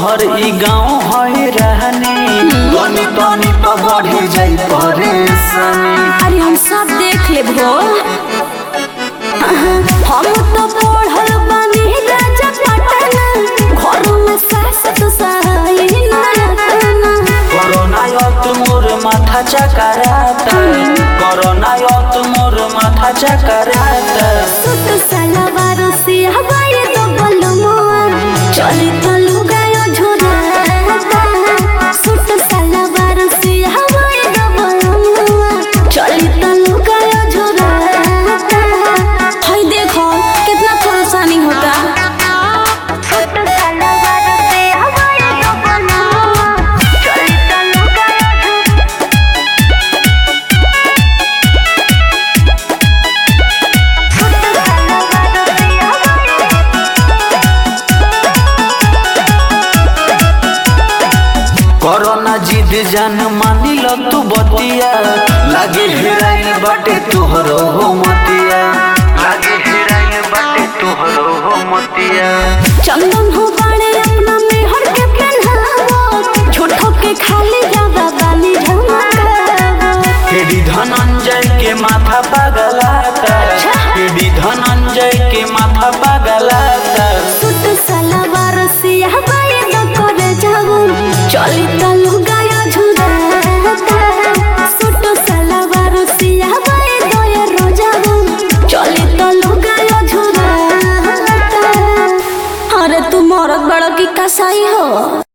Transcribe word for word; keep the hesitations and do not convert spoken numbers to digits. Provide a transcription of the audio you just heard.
शहर ई गाँव है रहने तनी तनी तो बढ़ी जाई परेशानी। अरे हम सब देख ले भो, हम तो पढ़ल बानी राजा पटना, घर में सास तो सहाय ना। कोरोना यत मोर माथा चकराता, कोरोना यत मोर माथा चकराता। सूट सलवार से हवाई तो बलमुआ चली तो लुगायो झुराता। सूट सलवार से हवाई तो बलमुआ चली तो लुगायो झुराता। हाय देखो कितना परेशानी होता। सूट सलवार से हवाई तो बलमुआ चली तो लुगायो कोरोना जिद जान मानी लो तू बतिया, लागे हेराइल बाटे तुहरो हो मतिया, लागे हेराइल बाटे तुहरो हो मतिया। चंदन हो बाड़े अपना में हर के पहनावो, झूठो के खाली जावा बानी झमकावो। हेडी धनंजय के माथा पगलाता, हेडी धनंजय के माथा पगलाता। सूट सलवार से हवाई तो करे जाऊं चली तो लुगायो झुराता। सूट सलवार से हवाई तो ये रोजाऊं चली तो लुगायो झुराता। अरे तू मरद बड़ा की कसाई हो।